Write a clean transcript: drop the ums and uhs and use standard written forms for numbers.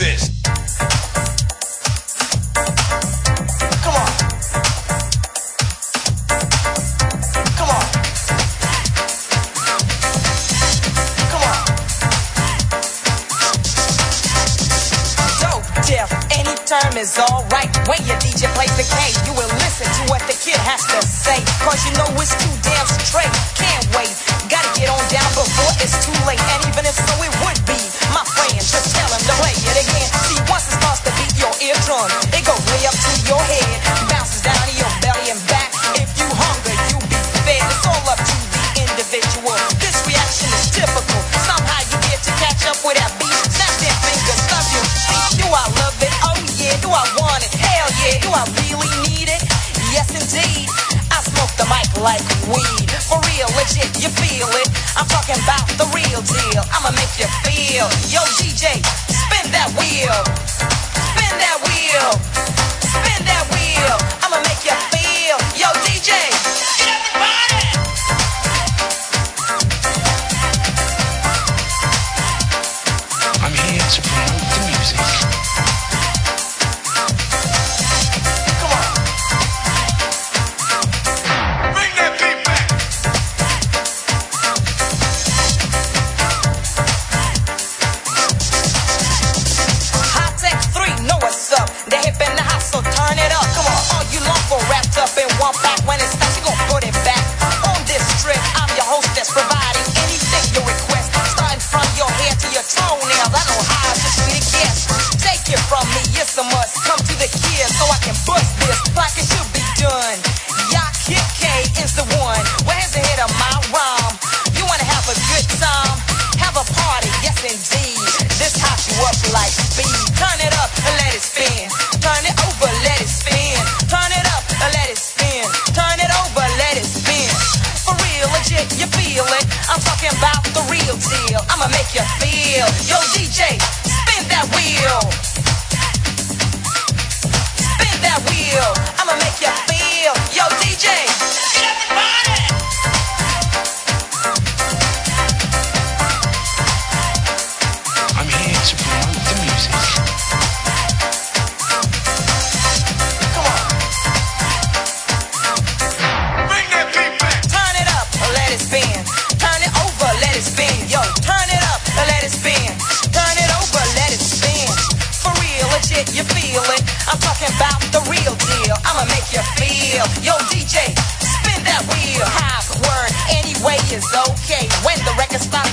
this. Come on. Come on. Come on. Dope, deaf, any term is alright. When your DJ plays the K, you will listen to what the kid has to say. Cause you know it's too damn straight. Can't wait, gotta get on down before it's too late. And even if so it would be, my friend, just tell him to play it again. See, once it starts to beat your eardrum, it goes way up to your head, bounces down to your belly and back. If you hunger, you be fed. It's all up to the individual. This reaction is typical. Somehow you get to catch up with that beat. Snap their fingers, love you. See, do I love it? Oh yeah. Do I want it? Hell yeah. Do I really need it? Yes indeed. I smoke the mic like weed. For real, legit, you feel it. I'm talking about the real deal. I'ma make you feel. Yo DJ, spin that wheel. Spin that wheel. Spin that wheel. I'ma make you feel. Yo DJ, get everybody. I'm here to promote the music. Come on. Bring that beat back. High Tech 3, know what's up. The hip and the hot, so turn it up. Come on, all you loco wrapped up in one pack. When it's time, you gon' put it back. On this trip, I'm your hostess, providing anything you request. Starting from your hair to your toenails. I know how to treat a guest. Take it from me, it's a must. Come to the kid so I can bust this like it should be done. Y'all Kid K is the one. Where's the head of my rhyme? You wanna have a good time? Have a party, yes indeed. This hot you up like speed. Turn it up and let it spin. Turn it over, let it spin. Turn it up and let it spin. Turn it over, let it spin. For real, legit, you feel it. I'm talking about the real deal. I'ma make you feel. Yo DJ, spin that wheel. Spin that wheel. I'ma make you feel. Yo DJ, get everybody. I'm here to promote the music. Come on. Bring that beat back. Turn it up, let it spin. Turn it over, let it spin. Yo, turn it up, let it spin. Turn it over, let it spin. For real, legit, you feel it. I'm talking about the real deal. I'ma make you feel. Yo, DJ, spin that wheel. Half word, anyway is okay. When the record stops